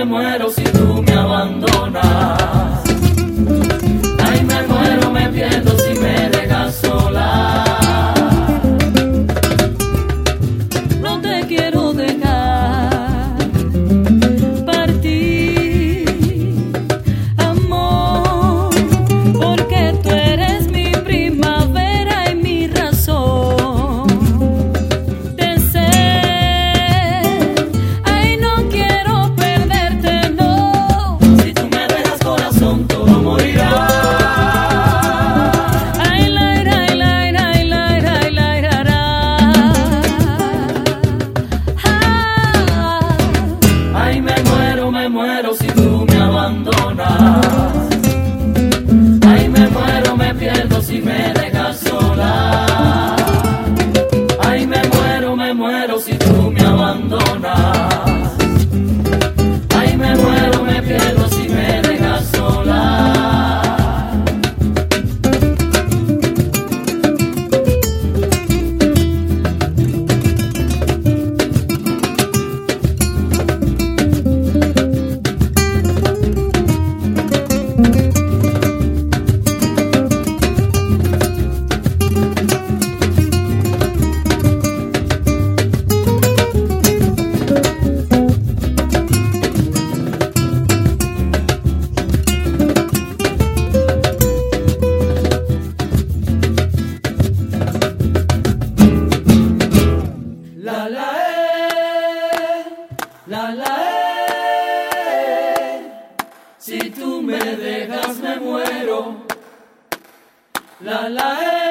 me muero si tú me abandonas. Ay, me muero, me pierdo si me dejas sola. No te quiero dejar partir, amor, porque tú eres mi primavera y mi razón de ser. Ay, no quiero perderte, no. Si tú me dejas, corazón, todo morirá. Ay, la, la, la, la, la, la, la, la, la. Ay, me muero si tú me abandonas. Ay, me muero, me pierdo si me dejas sola. Ay, me muero si tú me abandonas. Ay, me muero, me pierdo si me dejas sola. La, si tú me dejas me muero. La,